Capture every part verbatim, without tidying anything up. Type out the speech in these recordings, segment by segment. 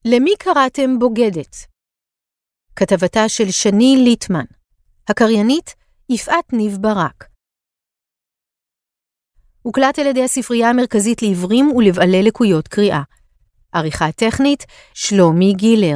למי קראתם בוגדת? כתבתה של שני ליטמן. הקריינית יפעת ניב ברק. הוקלט על ידי הספרייה המרכזית לעיוורים ולבעלי לקויות קריאה. עריכה טכנית שלומי גילר.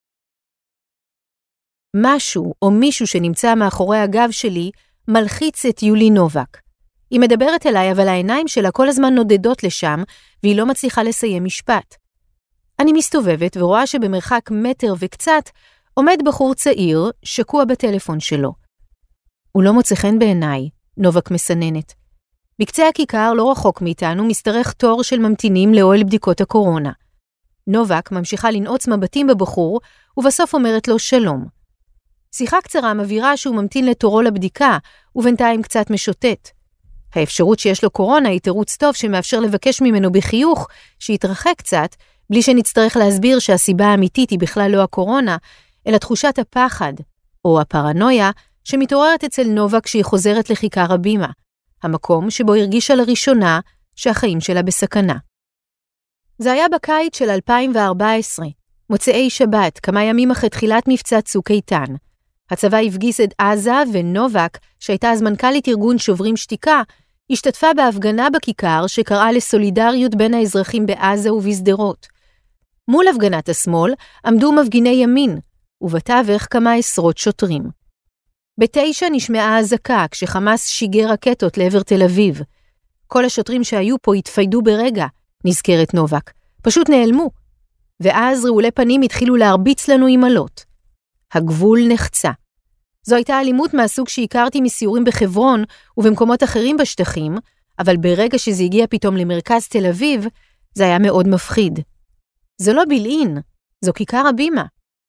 משהו או מישהו שנמצא מאחורי הגב שלי מלחיץ את יולי נובק. היא מדברת אליי, אבל העיניים שלה כל הזמן נודדות לשם, והיא לא מצליחה לסיים משפט. אני מסתובבת ורואה שבמרחק מטר וקצת עומד בחור צעיר שקוע בטלפון שלו. הוא לא מוצא חן בעיניי, נובק מסננת. בקצה הכיכר לא רחוק מאיתנו משתרך תור של ממתינים לאוהל בדיקות הקורונה. נובק ממשיכה לנעוץ מבטים בבחור, ובסוף אומרת לו שלום. שיחה קצרה מבהירה שהוא ממתין לתורו לבדיקה, ובינתיים קצת משוטט. האפשרות שיש לו קורונה היא תירוץ טוב שמאפשר לבקש ממנו בחיוך שיתרחק קצת, בלי שנצטרך להסביר שהסיבה האמיתית היא בכלל לא הקורונה, אלא תחושת הפחד, או הפרנויה, שמתעוררת אצל נובק כשהיא חוזרת לכיכר הבימה, המקום שבו הרגישה לראשונה שהחיים שלה בסכנה. זה היה בקיץ של אלפיים וארבע עשרה, מוצאי שבת, כמה ימים אחרי תחילת מבצע צוק איתן. הצבא הפגיס את עזה, ונובק, שהייתה אז מנכ"לית ארגון שוברים שתיקה, השתתפה בהפגנה בכיכר שקראה לסולידריות בין האזרחים בעזה ובשדרות. מול הפגנת השמאל עמדו מפגיני ימין, ובתווך כמה עשרות שוטרים. בתשע נשמעה הזעקה כשחמאס שיגר רקטות לעבר תל אביב. כל השוטרים שהיו פה התפיידו ברגע, נזכרת נובק, פשוט נעלמו. ואז רעולי פנים התחילו להרביץ לנו עם עלות. הגבול נחצה. זו הייתה אלימות מהסוג שהכרתי מסיורים בחברון ובמקומות אחרים בשטחים, אבל ברגע שזה הגיע פתאום למרכז תל אביב, זה היה מאוד מפחיד. זו לא בילעין, זו כיכר הבימה.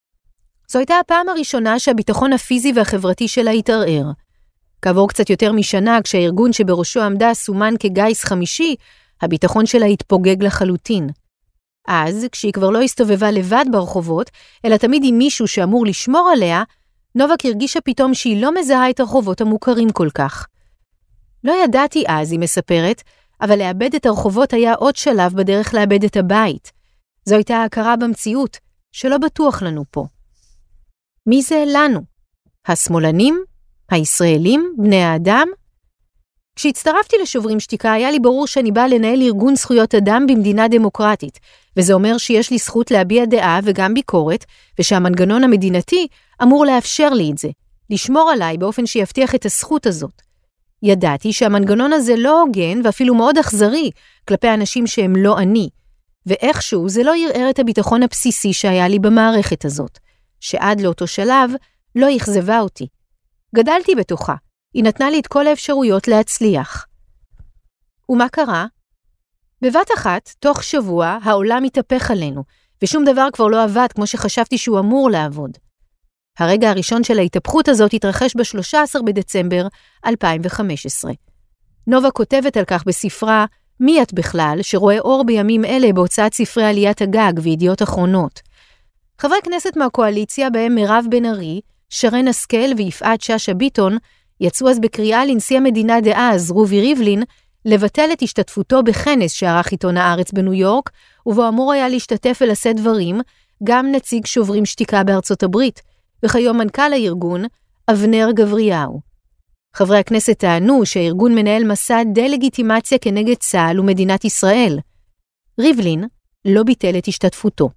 זו הייתה הפעם הראשונה שהביטחון הפיזי והחברתי שלה התערער. כעבור קצת יותר משנה, כשהארגון שבראשו עמדה סומן כגייס חמישי, הביטחון שלה התפוגג לחלוטין. אז, כשהיא כבר לא הסתובבה לבד ברחובות, אלא תמיד עם מישהו שאמור לשמור עליה, נובק הרגישה פתאום שהיא לא מזהה את הרחובות המוכרים כל כך. לא ידעתי אז, היא מספרת, אבל לאבד את הרחובות היה עוד שלב בדרך לאבד את הבית. זו הייתה ההכרה במציאות, שלא בטוח לנו פה. מי זה לנו? השמאלנים? הישראלים? בני האדם? כשהצטרפתי לשוברים שתיקה, היה לי ברור שאני באה לנהל ארגון זכויות אדם במדינה דמוקרטית, וזה אומר שיש לי זכות להביע דעה וגם ביקורת, ושהמנגנון המדינתי אמור לאפשר לי את זה, לשמור עליי באופן שיבטיח את הזכות הזאת. ידעתי שהמנגנון הזה לא הוגן ואפילו מאוד אכזרי כלפי אנשים שהם לא אני, ואיכשהו זה לא ירער את הביטחון הבסיסי שהיה לי במערכת הזאת, שעד לאותו שלב לא יחזבה אותי. גדלתי בתוכה. היא נתנה לי את כל האפשרויות להצליח. ומה קרה? בבת אחת, תוך שבוע, העולם התהפך עלינו, ושום דבר כבר לא עבד כמו שחשבתי שהוא אמור לעבוד. הרגע הראשון של ההתהפכות הזאת התרחש ב-שלושה עשר בדצמבר אלפיים וחמש עשרה. נובה כותבת על כך בספרה "מי את בכלל?" שרואה אור בימים אלה בהוצאת ספרי עליית הגג וידיעות אחרונות. חברי כנסת מהקואליציה, בהם מירב בן ארי, שרן השכל ויפעת שאשא ביטון, יצאו אז בקריאה לנשיא המדינה דאז, רובי ריבלין, לבטל את השתתפותו בכנס שערך עיתון הארץ בניו יורק, ובו אמור היה להשתתף ולשאת דברים, גם נציג שוברים שתיקה בארצות הברית, וכיום מנכ"ל הארגון, אבנר גבריהו. חברי הכנסת טענו שהארגון מנהל מסע דה-לגיטימציה כנגד צה"ל ומדינת ישראל. ריבלין לא ביטל את השתתפותו.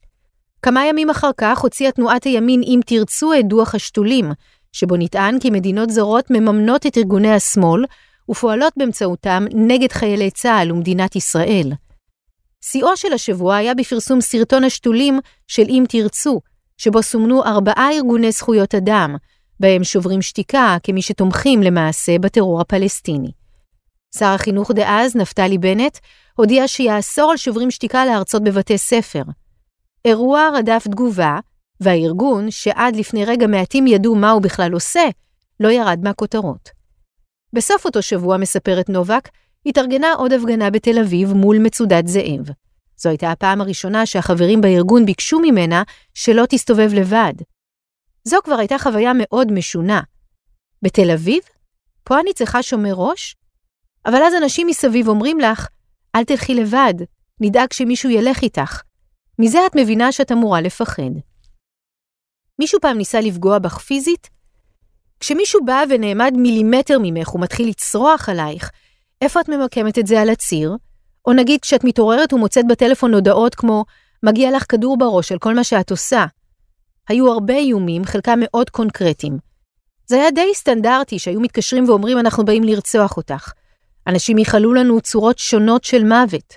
כמה ימים אחר כך הוציאה תנועת הימין אם תרצו את דוח השתולים, שבו נטען כי מדינות זרות מממנות את ארגוני השמאל, ופועלות באמצעותם נגד חיילי צה"ל ומדינת ישראל. שיאו של השבוע היה בפרסום סרטון השתולים של אם תרצו, שבו סומנו ארבעה ארגוני זכויות אדם, בהם שוברים שתיקה כמי שתומכים למעשה בטרור הפלסטיני. שר החינוך דאז, נפתלי בנט, הודיע שיאסור על שוברים שתיקה להרצות בבתי ספר. אירוע רדף תגובה, והארגון, שעד לפני רגע מעטים ידעו מה הוא בכלל עושה, לא ירד מהכותרות. בסוף אותו שבוע, מספרת נובק, התארגנה עוד הפגנה בתל אביב מול מצודת זאב. זו הייתה הפעם הראשונה שהחברים בארגון ביקשו ממנה שלא תסתובב לבד. זו כבר הייתה חוויה מאוד משונה. בתל אביב? פה אני צריכה שומר ראש? אבל אז אנשים מסביב אומרים לך, אל תלכי לבד, נדאג שמישהו ילך איתך. מזה את מבינה שאת אמורה לפחד. מישהו פעם ניסה לפגוע בך פיזית? כשמישהו בא ונעמד מילימטר ממך ומתחיל לצרוח עלייך, איפה את ממקמת את זה על הציר? או נגיד כשאת מתעוררת ומוצאת בטלפון הודעות כמו מגיע לך כדור בראש על כל מה שאת עושה. היו הרבה איומים, חלקם מאוד קונקרטיים. זה היה די סטנדרטי שהיו מתקשרים ואומרים אנחנו באים לרצוח אותך. אנשים יחלו לנו צורות שונות של מוות.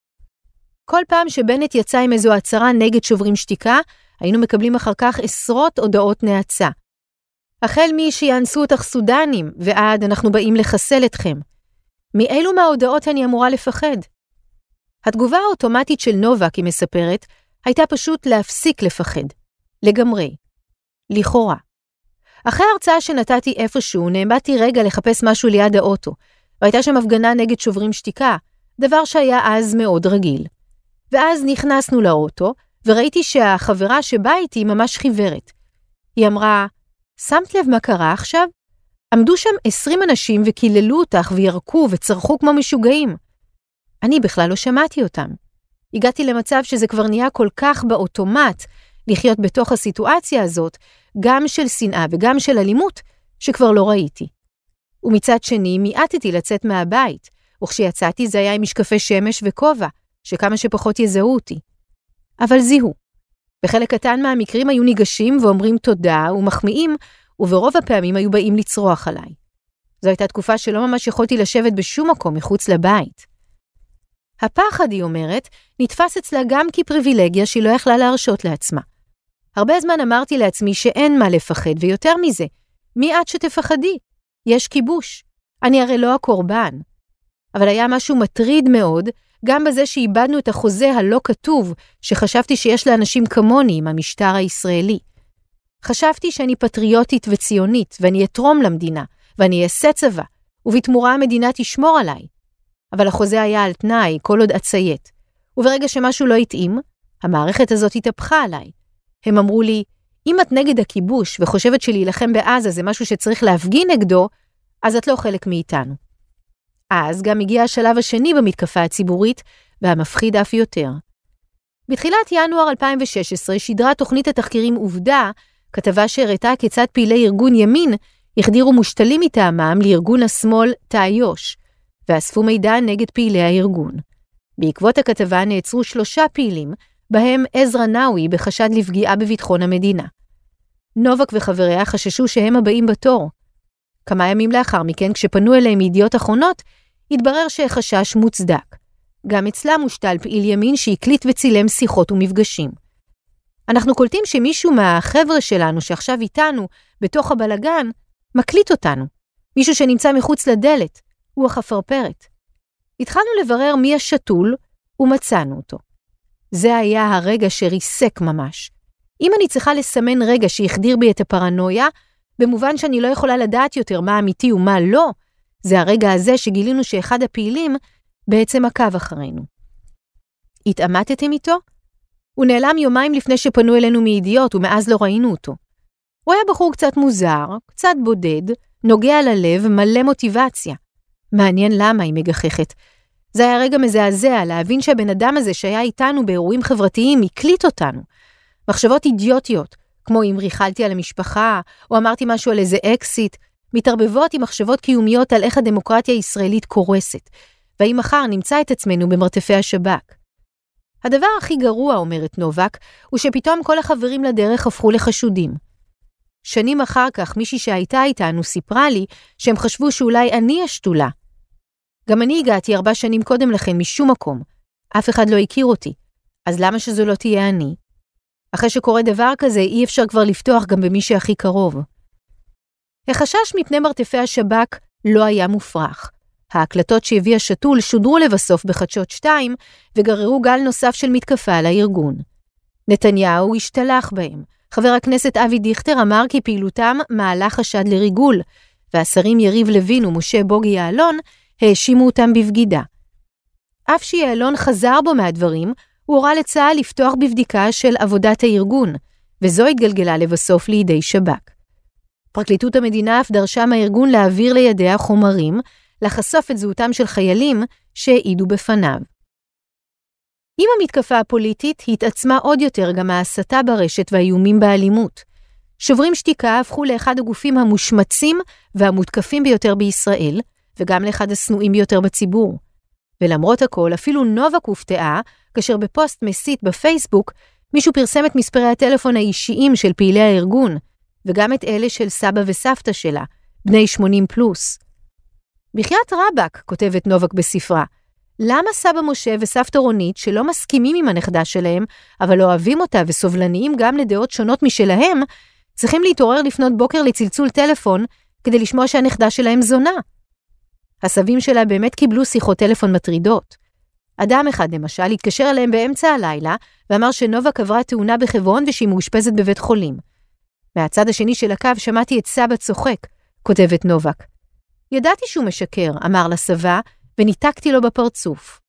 כל פעם שבנט יצא עם איזו הצהרה נגד שוברים שתיקה, היינו מקבלים אחר כך עשרות הודעות נאצה. החל מי שיאנסו אותך סודנים, ועד אנחנו באים לחסל אתכם. מאילו מההודעות אני אמורה לפחד? התגובה האוטומטית של נובק, היא מספרת, הייתה פשוט להפסיק לפחד. לגמרי. לכאורה. אחרי ההרצאה שנתתי איפשהו, נעמדתי רגע לחפש משהו ליד האוטו, והייתה שם הפגנה נגד שוברים שתיקה, דבר שהיה אז מאוד רגיל. ואז נכנסנו לאוטו, וראיתי שהחברה שבאה איתי ממש חיוורת. היא אמרה, שמת לב מה קרה עכשיו? עמדו שם עשרים אנשים וקיללו אותך וירקו וצרחו כמו משוגעים. אני בכלל לא שמעתי אותם. הגעתי למצב שזה כבר נהיה כל כך באוטומט לחיות בתוך הסיטואציה הזאת, גם של שנאה וגם של אלימות, שכבר לא ראיתי. ומצד שני, מיעטתי לצאת מהבית, וכשיצאתי זה היה עם משקפי שמש וכובע, שכמה שפחות יזהו אותי. אבל זיהו. בחלק קטן מהמקרים היו ניגשים ואומרים תודה ומחמיאים, וברוב הפעמים היו באים לצרוח עליי. זו הייתה תקופה שלא ממש יכולתי לשבת בשום מקום מחוץ לבית. הפחד, היא אומרת, נתפס אצלה גם כפריבילגיה שהיא לא יכלה להרשות לעצמה. הרבה זמן אמרתי לעצמי שאין מה לפחד, ויותר מזה, מי את שתפחדי? יש כיבוש. אני הרי לא הקורבן. אבל היה משהו מטריד מאוד, גם בזה שאיבדנו את החוזה הלא כתוב, שחשבתי שיש לאנשים כמוני עם המשטר הישראלי. חשבתי שאני פטריוטית וציונית, ואני אתרום למדינה, ואני אעשה צבא, ובתמורה המדינה תשמור עליי. אבל החוזה היה על תנאי, כל עוד אציית. וברגע שמשהו לא התאים, המערכת הזאת התהפכה עליי. הם אמרו לי, אם את נגד הכיבוש וחושבת שלהילחם בעזה זה משהו שצריך להפגין נגדו, אז את לא חלק מאיתנו. אז גם הגיע השלב השני במתקפה הציבורית, והמפחיד אף יותר. בתחילת ינואר אלפיים ושש עשרה שידרה תוכנית התחקירים עובדה, כתבה שהראתה כיצד פעילי ארגון ימין החדירו מושתלים מטעמם לארגון השמאל תאיוש, ואספו מידע נגד פעילי הארגון. בעקבות הכתבה נעצרו שלושה פעילים, בהם עזרא נאווי בחשד לפגיעה בביטחון המדינה. נובק וחבריה חששו שהם הבאים בתור. כמה ימים לאחר מכן, כשפנו אליהם ידיעות אחרונות, התברר שהחשש מוצדק. גם אצלם הושתל פעיל ימין שהקליט וצילם שיחות ומפגשים. אנחנו קולטים שמישהו מהחבר'ה שלנו שעכשיו איתנו, בתוך הבלגן, מקליט אותנו. מישהו שנמצא מחוץ לדלת, הוא החפרפרת. התחלנו לברר מי השתול, ומצאנו אותו. זה היה הרגע שריסק ממש. אם אני צריכה לסמן רגע שיחדיר בי את הפרנויה, במובן שאני לא יכולה לדעת יותר מה אמיתי ומה לא, זה הרגע הזה שגילינו שאחד הפעילים בעצם עקב אחרינו. התעמתתם איתו? הוא נעלם יומיים לפני שפנו אלינו מידיעות, ומאז לא ראינו אותו. הוא היה בחור קצת מוזר, קצת בודד, נוגע ללב, מלא מוטיבציה. מעניין למה היא מגחכת. זה היה רגע מזעזע להבין שהבן אדם הזה שהיה איתנו באירועים חברתיים הקליט אותנו. מחשבות אידיוטיות, כמו אם ריחלתי על המשפחה, או אמרתי משהו על איזה אקסיט, מתערבבות עם מחשבות קיומיות על איך הדמוקרטיה הישראלית קורסת, והאם מחר נמצא את עצמנו במרתפי השב"כ. הדבר הכי גרוע, אומרת נובק, הוא שפתאום כל החברים לדרך הפכו לחשודים. שנים אחר כך מישהי שהייתה איתנו סיפרה לי שהם חשבו שאולי אני השתולה. גם אני הגעתי ארבע שנים קודם לכן משום מקום. אף אחד לא הכיר אותי. אז למה שזו לא תהיה אני? אחרי שקורה דבר כזה, אי אפשר כבר לפתוח גם במי שהכי קרוב. החשש מפני מרתפי השב"כ לא היה מופרך. ההקלטות שהביא השתול שודרו לבסוף בחדשות שתיים, וגררו גל נוסף של מתקפה על הארגון. נתניהו השתלח בהם. חבר הכנסת אבי דיכטר אמר כי פעילותם מעלה חשד לריגול, והשרים יריב לוין ומשה בוגי יעלון האשימו אותם בבגידה. אף שיעלון חזר בו מהדברים, הוא הורה לצה"ל לפתוח בבדיקה של עבודת הארגון, וזו התגלגלה לבסוף לידי שב"כ. פרקליטות המדינה אף דרשה מהארגון להעביר לידיה חומרים, לחשוף את זהותם של חיילים שהעידו בפניו. עם המתקפה הפוליטית התעצמה עוד יותר גם ההסתה ברשת והאיומים באלימות. שוברים שתיקה הפכו לאחד הגופים המושמצים והמותקפים ביותר בישראל, וגם לאחד השנואים ביותר בציבור. ולמרות הכל, אפילו נובק הופתעה, כאשר בפוסט מסית בפייסבוק, מישהו פרסם את מספרי הטלפון האישיים של פעילי הארגון, וגם את אלה של סבא וסבתא שלה, בני שמונים פלוס. בחיית רבק, כותבת נובק בספרה, למה סבא משה וסבתא רונית, שלא מסכימים עם הנכדה שלהם, אבל אוהבים אותה וסובלניים גם לדעות שונות משלהם, צריכים להתעורר לפנות בוקר לצלצול טלפון, כדי לשמוע שהנכדה שלהם זונה? הסבים שלה באמת קיבלו שיחות טלפון מטרידות. אדם אחד למשל התקשר אליהם באמצע הלילה, ואמר שנובק עברה תאונה בחברון ושהיא מאושפזת בבית חולים. מהצד השני של הקו שמעתי את סבא צוחק, כותבת נובק. ידעתי שהוא משקר, אמר לסבא, וניתקתי לו בפרצוף.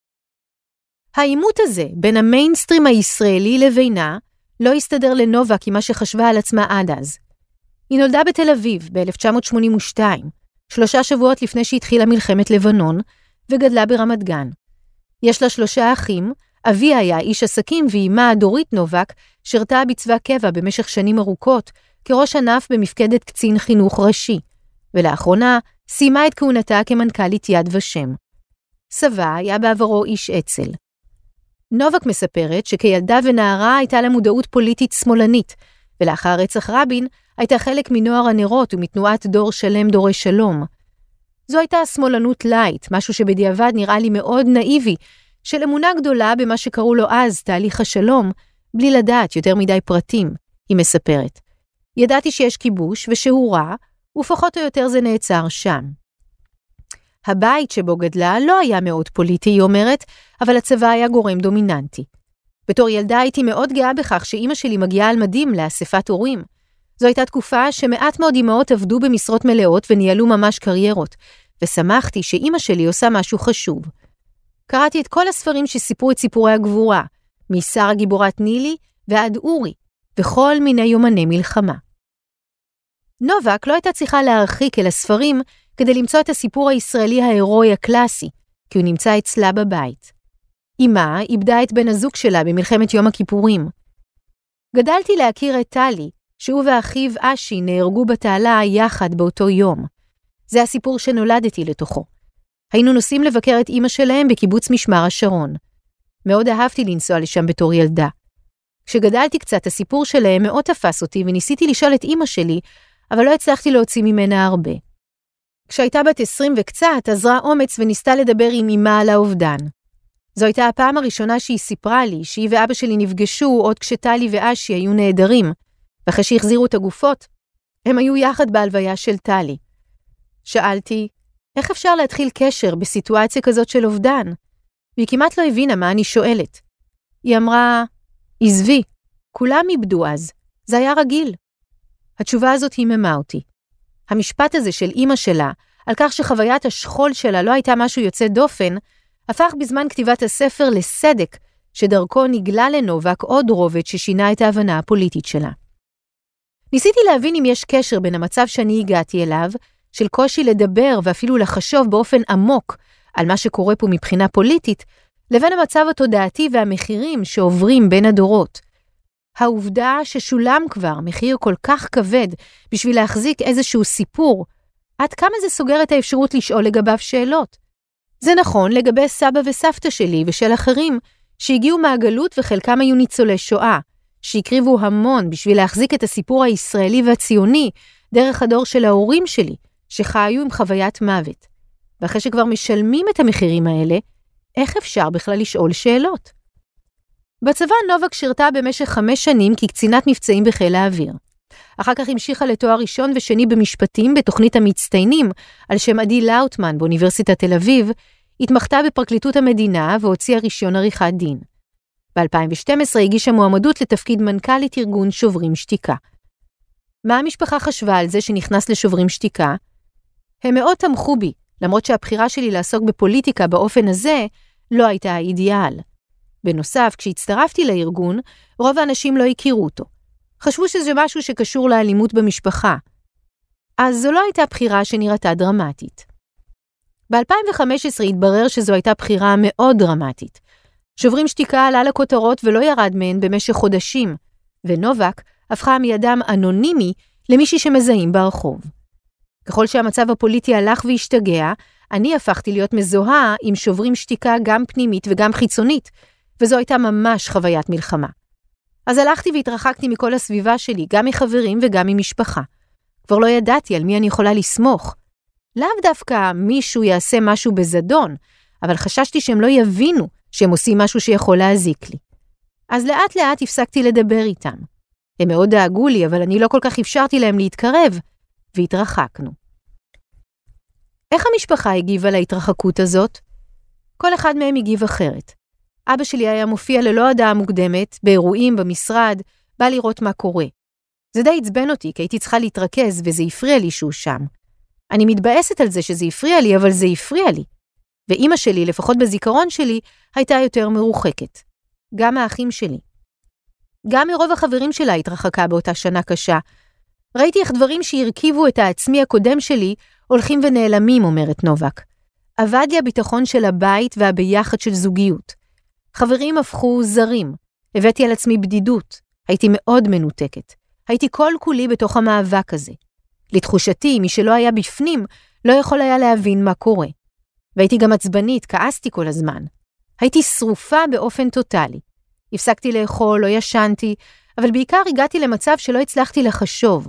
העימות הזה בין המיינסטרים הישראלי לבינה לא הסתדר לנובק עם מה שחשבה על עצמה עד אז. היא נולדה בתל אביב ב-אלף תשע מאות שמונים ושתיים, שלושה שבועות לפני שהתחילה מלחמת לבנון, וגדלה ברמת גן. יש לה שלושה אחים, אביה היה איש עסקים ואימה דורית נובק שרתה בצבא קבע במשך שנים ארוכות כראש ענף במפקדת קצין חינוך ראשי, ולאחרונה סיימה את כהונתה כמנכ"לית יד ושם. סבה היה בעברו איש אצ"ל. נובק מספרת שכילדה ונערה הייתה לה מודעות פוליטית שמאלנית, ולאחר רצח רבין הייתה חלק מנוער הנרות ומתנועת דור שלם דורי שלום. זו הייתה שמאלנות לייט, משהו שבדיעבד נראה לי מאוד נאיבי, של אמונה גדולה במה שקראו לו אז תהליך השלום, בלי לדעת יותר מדי פרטים, היא מספרת. ידעתי שיש כיבוש ושהוא רע, ופחות או יותר זה נעצר שם. הבית שבו גדלה לא היה מאוד פוליטי, היא אומרת, אבל הצבא היה גורם דומיננטי. בתור ילדה הייתי מאוד גאה בכך שאימא שלי מגיעה על מדים לאספת הורים. זו הייתה תקופה שמעט מאוד אמהות עבדו במשרות מלאות וניהלו ממש קריירות, ושמחתי שאימא שלי עושה משהו חשוב. קראתי את כל הספרים שסיפרו את סיפורי הגבורה, משרה גיבורת נילי ועד אורי, וכל מיני יומני מלחמה. נובק לא הייתה צריכה להרחיק אל הספרים כדי למצוא את הסיפור הישראלי ההירואי הקלאסי, כי הוא נמצא אצלה בבית. אמא איבדה את בן הזוג שלה במלחמת יום הכיפורים. גדלתי להכיר את טלי, שהוא ואחיו אשי נהרגו בתעלה יחד באותו יום. זה הסיפור שנולדתי לתוכו. היינו נוסעים לבקר את אמא שלהם בקיבוץ משמר השרון. מאוד אהבתי לנסוע לשם בתור ילדה. כשגדלתי קצת, הסיפור שלהם מאוד תפס אותי וניסיתי לשאול את אמא שלי, אבל לא הצלחתי להוציא ממנה הרבה. כשהייתה בת עשרים וקצת, עזרה אומץ וניסתה לדבר עם אמא על האובדן. זו הייתה הפעם הראשונה שהיא סיפרה לי שהיא ואבא שלי נפגשו עוד כשטלי ואשי היו נהדרים, ואחרי שהחזירו את הגופות, הם היו יחד בהלוויה של טלי. שאלתי, איך אפשר להתחיל קשר בסיטואציה כזאת של אובדן? והיא כמעט לא הבינה מה אני שואלת. היא אמרה, עזבי, כולם איבדו אז, זה היה רגיל. התשובה הזאת היממה אותי. המשפט הזה של אמא שלה, על כך שחוויית השכול שלה לא הייתה משהו יוצא דופן, הפך בזמן כתיבת הספר לסדק, שדרכו נגלה לנובק עוד רובד ששינה את ההבנה הפוליטית שלה. ניסיתי להבין אם יש קשר בין המצב שאני הגעתי אליו, של קושי לדבר ואפילו לחשוב באופן עמוק על מה שקורה פה מבחינה פוליטית, לבין המצב התודעתי והמחירים שעוברים בין הדורות. העובדה ששולם כבר מחיר כל כך כבד בשביל להחזיק איזשהו סיפור, עד כמה זה סוגר את האפשרות לשאול לגביו שאלות. זה נכון לגבי סבא וסבתא שלי ושל אחרים שהגיעו מהגלות וחלקם היו ניצולי שואה, שהקריבו המון בשביל להחזיק את הסיפור הישראלי והציוני דרך הדור של ההורים שלי, שחיו עם חוויית מוות. ואחרי שכבר משלמים את המחירים האלה, איך אפשר בכלל לשאול שאלות? בצבא נובק שירתה במשך חמש שנים כקצינת מבצעים בחיל האוויר. אחר כך המשיכה לתואר ראשון ושני במשפטים בתוכנית המצטיינים על שם עדי לאוטמן באוניברסיטת תל אביב, התמחתה בפרקליטות המדינה והוציאה רישיון עריכת דין. ב-אלפיים ושתים עשרה הגישה מועמדות לתפקיד מנכ"לית ארגון שוברים שתיקה. מה המשפחה חשבה על זה שנכנס לשוברים שתיקה? הם מאוד תמכו בי, למרות שהבחירה שלי לעסוק בפוליטיקה באופן הזה לא הייתה האידיאל. בנוסף, כשהצטרפתי לארגון, רוב האנשים לא הכירו אותו. חשבו שזה משהו שקשור לאלימות במשפחה. אז זו לא הייתה בחירה שנראתה דרמטית. ב-אלפיים וחמש עשרה התברר שזו הייתה בחירה מאוד דרמטית. שוברים שתיקה עלה לכותרות ולא ירד מהן במשך חודשים, ונובק הפכה מידם אנונימי למישהי שמזהים ברחוב. ככל שהמצב הפוליטי הלך והשתגע, אני הפכתי להיות מזוהה עם שוברים שתיקה גם פנימית וגם חיצונית, וזו הייתה ממש חוויית מלחמה. אז הלכתי והתרחקתי מכל הסביבה שלי, גם מחברים וגם ממשפחה. כבר לא ידעתי על מי אני יכולה לסמוך. לאו דווקא מישהו יעשה משהו בזדון, אבל חששתי שהם לא יבינו שהם עושים משהו שיכול להזיק לי. אז לאט לאט הפסקתי לדבר איתם. הם מאוד דאגו לי, אבל אני לא כל כך אפשרתי להם להתקרב, והתרחקנו. איך המשפחה הגיבה להתרחקות הזאת? כל אחד מהם הגיב אחרת. אבא שלי היה מופיע ללא הודעה מוקדמת, באירועים, במשרד, בא לראות מה קורה. זה די עצבן אותי, כי הייתי צריכה להתרכז, וזה הפריע לי שהוא שם. אני מתבאסת על זה שזה הפריע לי, אבל זה הפריע לי. ואמא שלי, לפחות בזיכרון שלי, הייתה יותר מרוחקת. גם האחים שלי. גם מרוב החברים שלה התרחקה באותה שנה קשה. ראיתי איך דברים שהרכיבו את העצמי הקודם שלי, הולכים ונעלמים, אומרת נובק. עבד לי הביטחון של הבית והביחד של זוגיות. חברים הפכו זרים. הבאתי על עצמי בדידות. הייתי מאוד מנותקת. הייתי כל כולי בתוך המאבק הזה. לתחושתי, מי שלא היה בפנים, לא יכול היה להבין מה קורה. והייתי גם עצבנית, כעסתי כל הזמן. הייתי שרופה באופן טוטלי. הפסקתי לאכול, לא ישנתי, אבל בעיקר הגעתי למצב שלא הצלחתי לחשוב.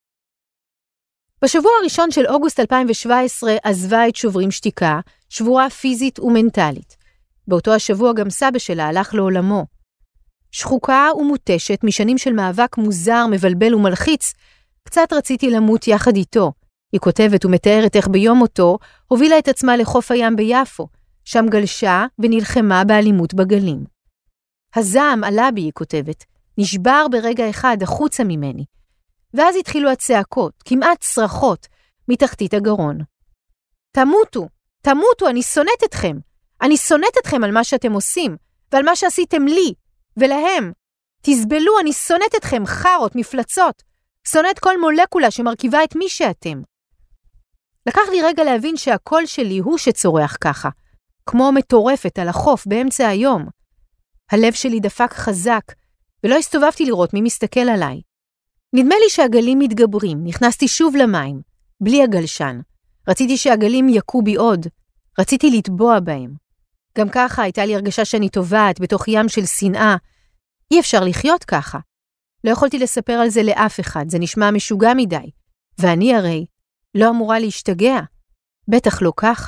בשבוע הראשון של אוגוסט אלפיים שבע עשרה עזבה את שוברים שתיקה, שבורה פיזית ומנטלית. באותו השבוע גם סבא שלה הלך לעולמו. שחוקה ומוטשת משנים של מאבק מוזר, מבלבל ומלחיץ, קצת רציתי למות יחד איתו. היא כותבת ומתארת איך ביום מותו הובילה את עצמה לחוף הים ביפו, שם גלשה ונלחמה באלימות בגלים. הזעם עלה בי, היא כותבת, נשבר ברגע אחד החוצה ממני. ואז התחילו הצעקות, כמעט צרחות, מתחתית הגרון. תמותו, תמותו, אני שונאת אתכם. אני שונאת אתכם על מה שאתם עושים, ועל מה שעשיתם לי, ולהם. תסבלו, אני שונאת אתכם, חרות, מפלצות. שונאת כל מולקולה שמרכיבה את מי שאתם. לקח לי רגע להבין שהקול שלי הוא שצורח ככה, כמו מטורפת על החוף באמצע היום. הלב שלי דפק חזק, ולא הסתובבתי לראות מי מסתכל עליי. נדמה לי שהגלים מתגברים, נכנסתי שוב למים, בלי הגלשן. רציתי שהגלים יקו בי עוד, רציתי לטבוע בהם. גם ככה הייתה לי הרגשה שאני טובעת בתוך ים של שנאה. אי אפשר לחיות ככה. לא יכולתי לספר על זה לאף אחד, זה נשמע משוגע מדי. ואני הרי לא אמורה להשתגע. בטח לא ככה.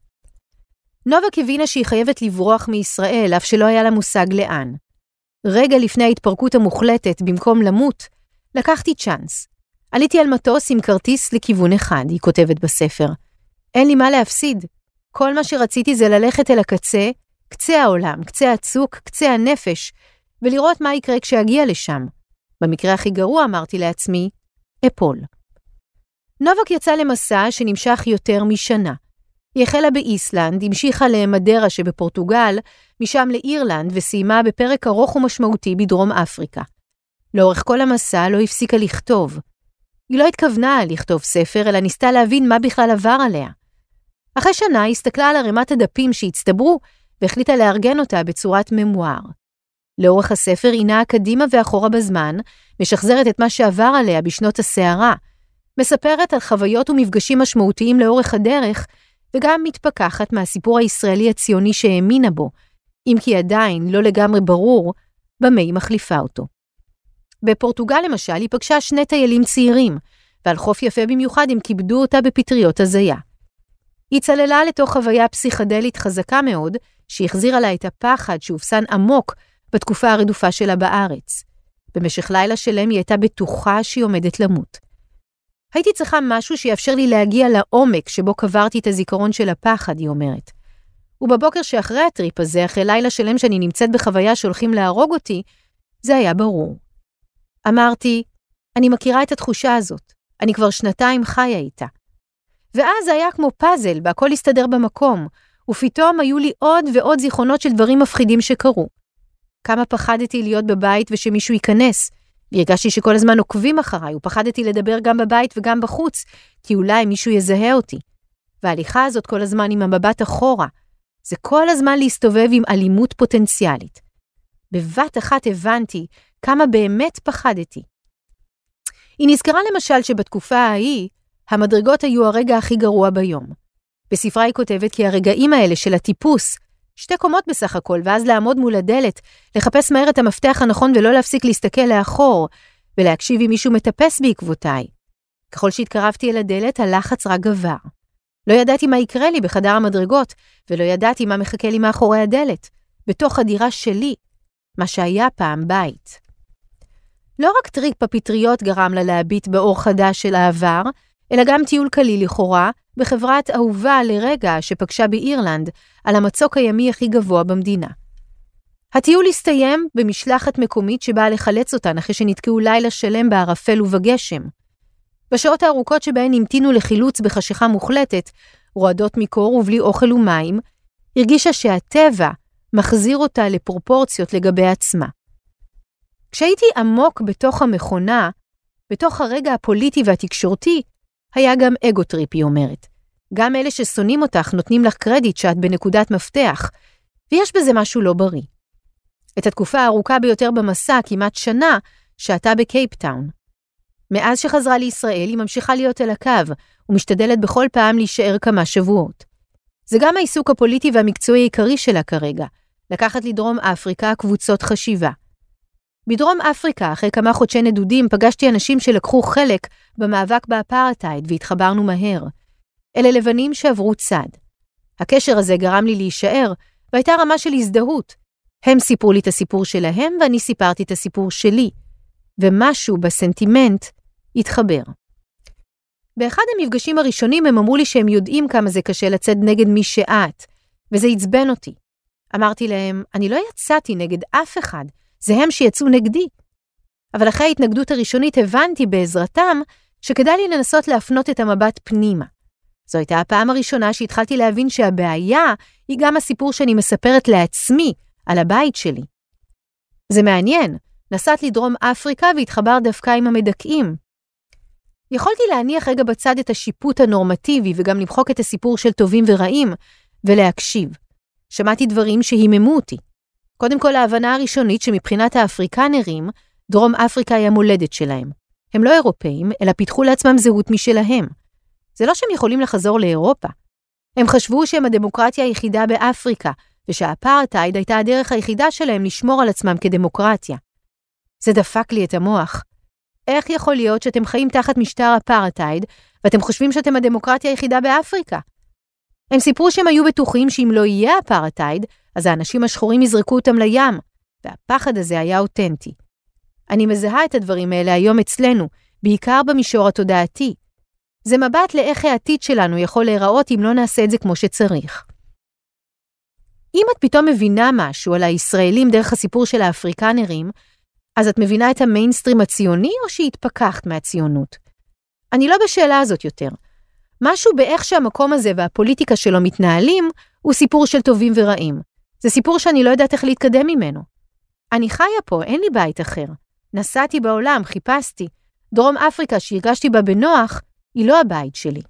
נובק הבינה שהיא חייבת לברוח מישראל, אף שלא היה לה מושג לאן. רגע לפני ההתפרקות המוחלטת, במקום למות, לקחתי צ'אנס. עליתי על מטוס עם כרטיס לכיוון אחד, היא כותבת בספר. אין לי מה להפסיד. כל מה שרציתי זה ללכת אל הקצה, קצה העולם, קצה הצוק, קצה הנפש, ולראות מה יקרה כשאגיע לשם. במקרה הכי גרוע אמרתי לעצמי, אפול. נובק יצא למסע שנמשך יותר משנה. היא החלה באיסלנד, המשיכה למדרה שבפורטוגל, משם לאירלנד וסיימה בפרק ארוך ומשמעותי בדרום אפריקה. לאורך כל המסע לא הפסיקה לכתוב. היא לא התכוונה לכתוב ספר, אלא ניסתה להבין מה בכלל עבר עליה. אחרי שנה היא הסתכלה על ערימת הדפים שהצטברו, והחליטה לארגן אותה בצורת ממואר. לאורך הספר היא נעה קדימה ואחורה בזמן, משחזרת את מה שעבר עליה בשנות הסערה, מספרת על חוויות ומפגשים משמעותיים לאורך הדרך, וגם מתפכחת מהסיפור הישראלי הציוני שהאמינה בו, אם כי עדיין לא לגמרי ברור במה היא מחליפה אותו. בפורטוגל למשל היא פגשה שני טיילים צעירים, ועל חוף יפה במיוחד הם כיבדו אותה בפטריות הזיה. היא צללה לתוך חוויה פסיכדלית חזקה מאוד, שהחזירה לה את הפחד שהופסן עמוק בתקופה הרדופה שלה בארץ. במשך לילה שלם היא הייתה בטוחה שהיא עומדת למות. הייתי צריכה משהו שיאפשר לי להגיע לעומק שבו קברתי את הזיכרון של הפחד, היא אומרת. ובבוקר שאחרי הטריפ הזה, אחרי לילה שלם שאני נמצאת בחוויה שהולכים להרוג אותי, זה היה ברור. אמרתי, אני מכירה את התחושה הזאת, אני כבר שנתיים חיה איתה. ואז זה היה כמו פאזל, והכל הסתדר במקום, ופתאום היו לי עוד ועוד זיכרונות של דברים מפחידים שקרו. כמה פחדתי להיות בבית ושמישהו ייכנס. הרגשתי שכל הזמן עוקבים אחריי, ופחדתי לדבר גם בבית וגם בחוץ, כי אולי מישהו יזהה אותי. וההליכה הזאת כל הזמן עם המבט אחורה, זה כל הזמן להסתובב עם אלימות פוטנציאלית. בבת אחת הבנתי כמה באמת פחדתי. היא נזכרה למשל שבתקופה ההיא, המדרגות היו הרגע הכי גרוע ביום. בספרה היא כותבת כי הרגעים האלה של הטיפוס, שתי קומות בסך הכל, ואז לעמוד מול הדלת, לחפש מהר את המפתח הנכון ולא להפסיק להסתכל לאחור, ולהקשיב אם מישהו מטפס בעקבותיי. ככל שהתקרבתי אל הדלת, הלחץ רק גבר. לא ידעתי מה יקרה לי בחדר המדרגות, ולא ידעתי מה מחכה לי מאחורי הדלת, בתוך הדירה שלי, מה שהיה פעם בית. לא רק טריק בפטריות גרם לה להביט באור חדש של העבר, אלא גם טיול קליל לכאורה, בחברת אהובה לרגע שפגשה באירלנד, על המצוק הימי הכי גבוה במדינה. הטיול הסתיים במשלחת מקומית שבאה לחלץ אותן אחרי שנתקעו לילה שלם בערפל ובגשם. בשעות הארוכות שבהן המתינו לחילוץ בחשיכה מוחלטת, רועדות מקור ובלי אוכל ומים, הרגישה שהטבע מחזיר אותה לפרופורציות לגבי עצמה. כשהייתי עמוק בתוך המכונה, בתוך הרגע הפוליטי והתקשורתי, היה גם אגוטריפ, היא אומרת. גם אלה ששונאים אותך נותנים לך קרדיט שאת בנקודת מפתח, ויש בזה משהו לא בריא. את התקופה הארוכה ביותר במסע, כמעט שנה, שעתה בקייפטאון. מאז שחזרה לישראל, היא ממשיכה להיות על הקו, ומשתדלת בכל פעם להישאר כמה שבועות. זה גם העיסוק הפוליטי והמקצועי העיקרי שלה כרגע, לקחת לדרום אפריקה קבוצות חשיבה. בדרום אפריקה, אחרי כמה חודשי נדודים, פגשתי אנשים שלקחו חלק במאבק באפרטהייד והתחברנו מהר. אלה לבנים שעברו צד. הקשר הזה גרם לי להישאר, והייתה רמה של הזדהות. הם סיפרו לי את הסיפור שלהם, ואני סיפרתי את הסיפור שלי. ומשהו בסנטימנט התחבר. באחד המפגשים הראשונים הם אמרו לי שהם יודעים כמה זה קשה לצאת נגד מי שאת, וזה עצבן אותי. אמרתי להם, אני לא יצאתי נגד אף אחד, זה הם שיצאו נגדי. אבל אחרי ההתנגדות הראשונית הבנתי בעזרתם שכדאי לי לנסות להפנות את המבט פנימה. זו הייתה הפעם הראשונה שהתחלתי להבין שהבעיה היא גם הסיפור שאני מספרת לעצמי על הבית שלי. זה מעניין, נסעת לדרום אפריקה והתחבר דווקא עם המדכאים. יכולתי להניח רגע בצד את השיפוט הנורמטיבי וגם למחוק את הסיפור של טובים ורעים ולהקשיב. שמעתי דברים שהיממו אותי. קודם כל ההבנה הראשונית שמבחינת האפריקנרים, דרום אפריקה היא המולדת שלהם. הם לא אירופאים, אלא פיתחו לעצמם זהות משלהם. זה לא שהם יכולים לחזור לאירופה. הם חשבו שהם הדמוקרטיה היחידה באפריקה, ושהאפרטהייד הייתה הדרך היחידה שלהם לשמור על עצמם כדמוקרטיה. זה דפק לי את המוח. איך יכול להיות שאתם חיים תחת משטר אפרטהייד, ואתם חושבים שאתם הדמוקרטיה היחידה באפריקה? הם סיפרו שהם היו בטוחים שאם לא יהיה אפרטהייד, אז האנשים השחורים יזרקו אותם לים, והפחד הזה היה אותנטי. אני מזהה את הדברים האלה היום אצלנו, בעיקר במישור התודעתי. זה מבט לאיך העתיד שלנו יכול להיראות אם לא נעשה את זה כמו שצריך. אם את פתאום מבינה משהו על הישראלים דרך הסיפור של האפריקנרים, אז את מבינה את המיינסטרים הציוני או שהתפכחת מהציונות? אני לא בשאלה הזאת יותר. משהו באיך שהמקום הזה והפוליטיקה שלו מתנהלים הוא סיפור של טובים ורעים. זה סיפור שאני לא יודעת איך להתקדם ממנו. אני חיה פה, אין לי בית אחר. נסעתי בעולם, חיפשתי. דרום אפריקה שהרגשתי בה בנוח, היא לא הבית שלי.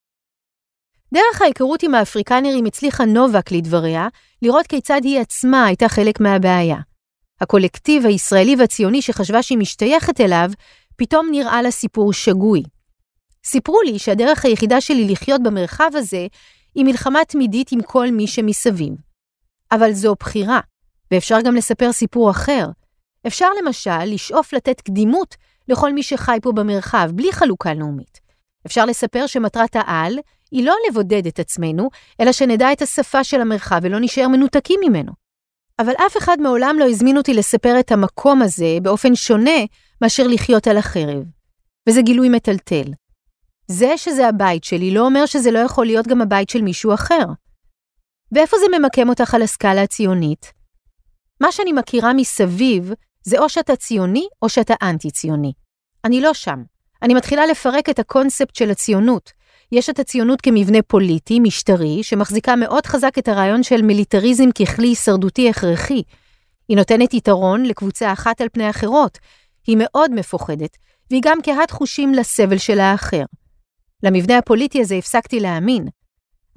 דרך ההיכרות עם האפריקנרים הצליחה נובק לדבריה, לראות כיצד היא עצמה הייתה חלק מהבעיה. הקולקטיב הישראלי והציוני שחשבה שהיא משתייכת אליו, פתאום נראה לה סיפור שגוי. סיפרו לי שהדרך היחידה שלי לחיות במרחב הזה, היא מלחמה תמידית עם כל מי שמסביב. אבל זו בחירה, ואפשר גם לספר סיפור אחר. אפשר למשל לשאוף לתת קדימות לכל מי שחי פה במרחב, בלי חלוקה לאומית. אפשר לספר שמטרת העל היא לא לבודד את עצמנו, אלא שנדע את השפה של המרחב ולא נשאר מנותקים ממנו. אבל אף אחד מעולם לא הזמין אותי לספר את המקום הזה באופן שונה מאשר לחיות על החרב. וזה גילוי מטלטל. זה שזה הבית שלי לא אומר שזה לא יכול להיות גם הבית של מישהו אחר. ואיפה זה ממקם אותך על הסקאלה הציונית? מה שאני מכירה מסביב זה או שאתה ציוני או שאתה אנטי-ציוני. אני לא שם. אני מתחילה לפרק את הקונספט של הציונות. יש את הציונות כמבנה פוליטי, משטרי, שמחזיקה מאוד חזק את הרעיון של מיליטריזם ככלי הישרדותי הכרחי. היא נותנת יתרון לקבוצה אחת על פני אחרות. היא מאוד מפוחדת, והיא גם קהת חושים לסבל של האחר. למבנה הפוליטי הזה הפסקתי להאמין.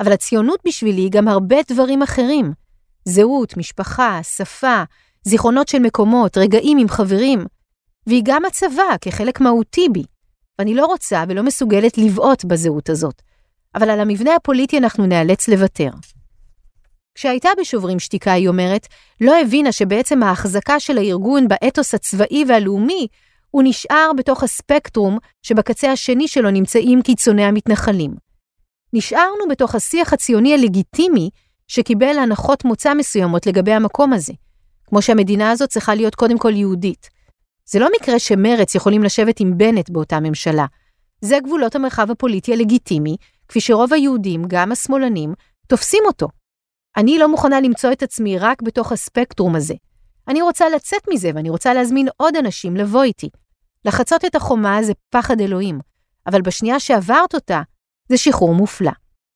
אבל הציונות בשבילי גם הרבה דברים אחרים. זהות, משפחה, שפה, זיכרונות של מקומות, רגעים עם חברים, והיא גם הצבא כחלק מהותי בי. ואני לא רוצה ולא מסוגלת לבעוט בזהות הזאת, אבל על המבנה הפוליטי אנחנו נאלץ לוותר. כשהייתה בשוברים שתיקה, היא אומרת, לא הבינה שבעצם ההחזקה של הארגון באתוס הצבאי והלאומי, הוא נשאר בתוך הספקטרום שבקצה השני שלו נמצאים קיצוני המתנחלים. נשארנו בתוך השיח הציוני הלגיטימי שקיבל הנחות מוצא מסוימות לגבי המקום הזה, כמו שהמדינה הזאת צריכה להיות קודם כל יהודית. זה לא מקרה שמרץ יכולים לשבת עם בנט באותה ממשלה. זה גבולות המרחב הפוליטי הלגיטימי, כפי שרוב היהודים, גם השמאלנים, תופסים אותו. אני לא מוכנה למצוא את עצמי רק בתוך הספקטרום הזה. אני רוצה לצאת מזה, ואני רוצה להזמין עוד אנשים לבוא איתי. לחצות את החומה זה פחד אלוהים, אבל בשנייה שעברת אותה, זה שחרור מופלא.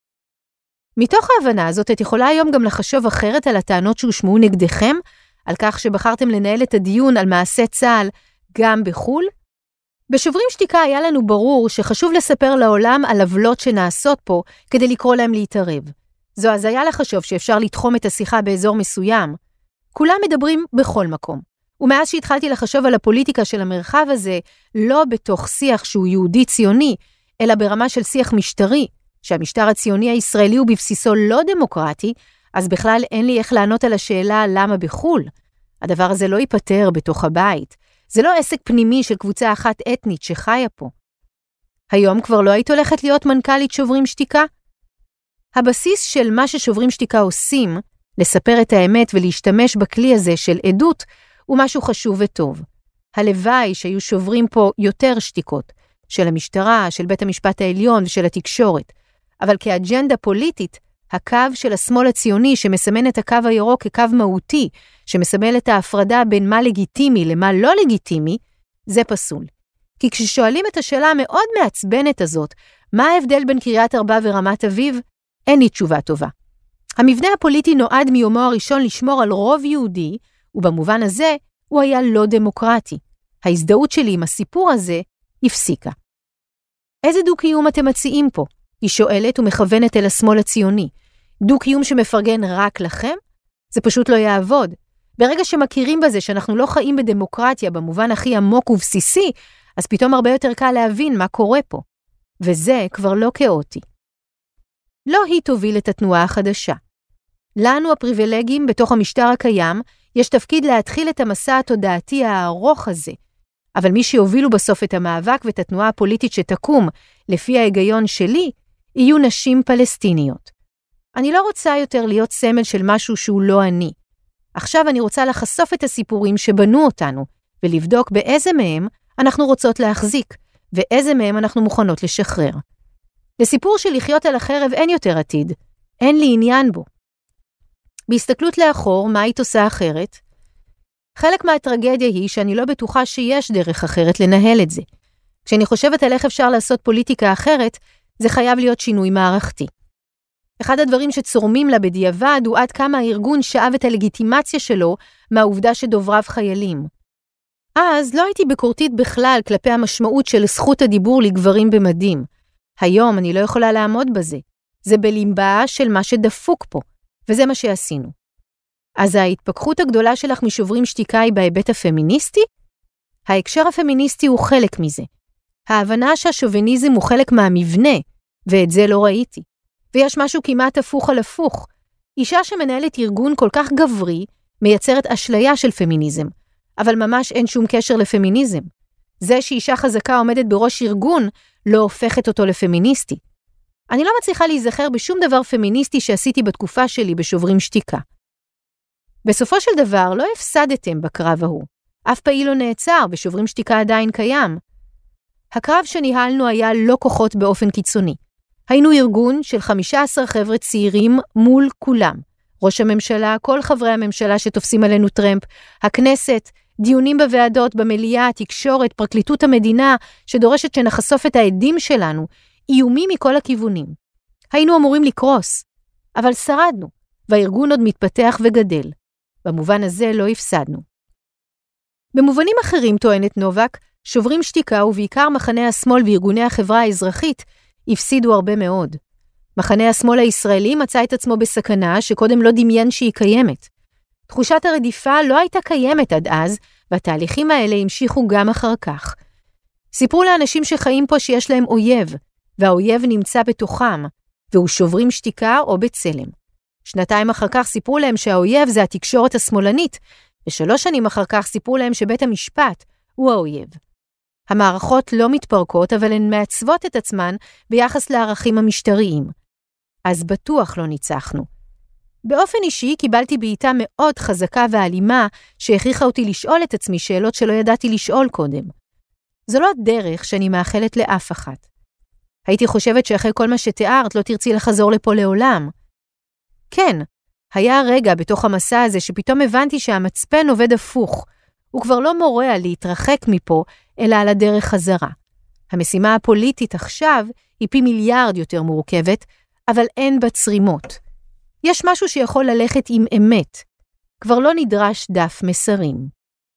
מתוך ההבנה הזאת, את יכולה היום גם לחשוב אחרת על הטענות שהושמעו נגדכם, על כך שבחרתם לנהל את הדיון על מעשה צה"ל גם בחול? בשוברים שתיקה היה לנו ברור שחשוב לספר לעולם על עוולות שנעשות פה כדי לקרוא להם להתערב. זו הזיה לחשוב שאפשר לתחום את השיחה באזור מסוים. כולם מדברים בכל מקום. ומאז שהתחלתי לחשוב על הפוליטיקה של המרחב הזה, לא בתוך שיח שהוא יהודי ציוני, אלא ברמה של שיח משטרי, שהמשטר הציוני הישראלי הוא בבסיסו לא דמוקרטי, אז בכלל אין לי איך לענות על השאלה למה בחול. הדבר הזה לא ייפטר בתוך הבית. זה לא עסק פנימי של קבוצה אחת אתנית שחיה פה. היום כבר לא היית הולכת להיות מנכ"לית שוברים שתיקה? הבסיס של מה ששוברים שתיקה עושים, לספר את האמת ולהשתמש בכלי הזה של עדות, הוא משהו חשוב וטוב. הלוואי שהיו שוברים פה יותר שתיקות, של המשטרה, של בית המשפט העליון ושל התקשורת. אבל כאג'נדה פוליטית, הקו של השמאל הציוני שמסמן את הקו הירוק כקו מהותי, שמסמל את ההפרדה בין מה לגיטימי למה לא לגיטימי, זה פסול. כי כששואלים את השאלה המאוד מעצבנת הזאת, מה ההבדל בין קריית ארבע ורמת אביב? אין לי תשובה טובה. המבנה הפוליטי נועד מיומו הראשון לשמור על רוב יהודי, ובמובן הזה הוא היה לא דמוקרטי. ההזדהות שלי עם הסיפור הזה הפסיקה. איזה דו-קיום אתם מציעים פה? היא שואלת ומכוונת אל השמאל הציוני. דו-קיום שמפרגן רק לכם? זה פשוט לא יעבוד. ברגע שמכירים בזה שאנחנו לא חיים בדמוקרטיה במובן הכי עמוק ובסיסי, אז פתאום הרבה יותר קל להבין מה קורה פה. וזה כבר לא כאוטי. לא היא תוביל את התנועה החדשה. לנו הפריבילגים בתוך המשטר הקיים, יש תפקיד להתחיל את המסע התודעתי הארוך הזה. אבל מי שיובילו בסוף את המאבק ואת התנועה הפוליטית שתקום, לפי ההיגיון שלי, יהיו נשים פלסטיניות. אני לא רוצה יותר להיות סמל של משהו שהוא לא אני. עכשיו אני רוצה לחשוף את הסיפורים שבנו אותנו, ולבדוק באיזה מהם אנחנו רוצות להחזיק, ואיזה מהם אנחנו מוכנות לשחרר. לסיפור של לחיות על החרב אין יותר עתיד, אין לי עניין בו. בהסתכלות לאחור, מה היית עושה אחרת? חלק מהטרגדיה היא שאני לא בטוחה שיש דרך אחרת לנהל את זה. כשאני חושבת על איך אפשר לעשות פוליטיקה אחרת, זה חייב להיות שינוי מערכתי. אחד הדברים שצורמים לה בדיעבד הוא עד כמה הארגון שאב את הלגיטימציה שלו מהעובדה שדובריו חיילים. אז לא הייתי ביקורתית בכלל כלפי המשמעות של זכות הדיבור לגברים במדים. היום אני לא יכולה לעמוד בזה. זה בלימבה של מה שדפוק פה, וזה מה שעשינו. אז ההתפכחות הגדולה שלך משוברים שתיקה היא בהיבט הפמיניסטי? ההקשר הפמיניסטי הוא חלק מזה. ההבנה שהשוביניזם הוא חלק מהמבנה, ואת זה לא ראיתי. ויש משהו כמעט הפוך על הפוך. אישה שמנהלת ארגון כל כך גברי, מייצרת אשליה של פמיניזם, אבל ממש אין שום קשר לפמיניזם. זה שאישה חזקה עומדת בראש ארגון, לא הופכת אותו לפמיניסטי. אני לא מצליחה להיזכר בשום דבר פמיניסטי שעשיתי בתקופה שלי בשוברים שתיקה. בסופו של דבר לא הפסדתם בקרב ההוא. אף פעיל לא נעצר, ושוברים שתיקה עדיין קיים. הקרב שניהלנו היה לא כוחות באופן קיצוני. היינו ארגון של חמישה עשר חבר'ה צעירים מול כולם. ראש הממשלה, כל חברי הממשלה שתופסים עלינו טרמפ, הכנסת, דיונים בוועדות, במליאה, תקשורת, פרקליטות המדינה, שדורשת שנחשוף את העדים שלנו, איומים מכל הכיוונים. היינו אמורים לקרוס, אבל שרדנו, והארגון עוד מתפתח וגדל. במובן הזה לא הפסדנו. במובנים אחרים, טוענת נובק, שוברים שתיקה ובעיקר מחנה השמאל וארגוני החברה האזרחית, הפסידו הרבה מאוד. מחנה השמאל הישראלי מצא את עצמו בסכנה שקודם לא דמיין שהיא קיימת. תחושת הרדיפה לא הייתה קיימת עד אז, והתהליכים האלה המשיכו גם אחר כך. סיפרו לאנשים שחיים פה שיש להם אויב, והאויב נמצא בתוכם, והוא שוברים שתיקה או בצלם. שנתיים אחר כך סיפרו להם שהאויב זה התקשורת השמאלנית, ושלוש שנים אחר כך סיפרו להם שבית המשפט הוא האויב. המערכות לא מתפרקות, אבל הן מעצבות את עצמן ביחס לערכים המשטריים. אז בטוח לא ניצחנו. באופן אישי קיבלתי בעיטה מאוד חזקה ואלימה שהכריחה אותי לשאול את עצמי שאלות שלא ידעתי לשאול קודם. זו לא הדרך שאני מאחלת לאף אחת. הייתי חושבת שאחרי כל מה שתיארת לא תרצי לחזור לפה לעולם. כן, היה רגע בתוך המסע הזה שפתאום הבנתי שהמצפן עובד הפוך. הוא כבר לא מורה להתרחק מפה, אלא על הדרך חזרה. המשימה הפוליטית עכשיו היא פי מיליארד יותר מורכבת, אבל אין בה צרימות. יש משהו שיכול ללכת עם אמת. כבר לא נדרש דף מסרים.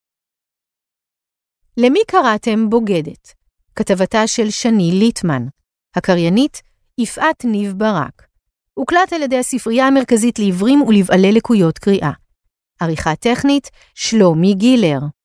למי קראתם בוגדת? כתבתה של שני ליטמן. הקריינית יפעת ניב ברק. הוקלט על ידי הספרייה המרכזית לעיוורים ולבעלי לקויות קריאה. עריכה טכנית שלומי גילר.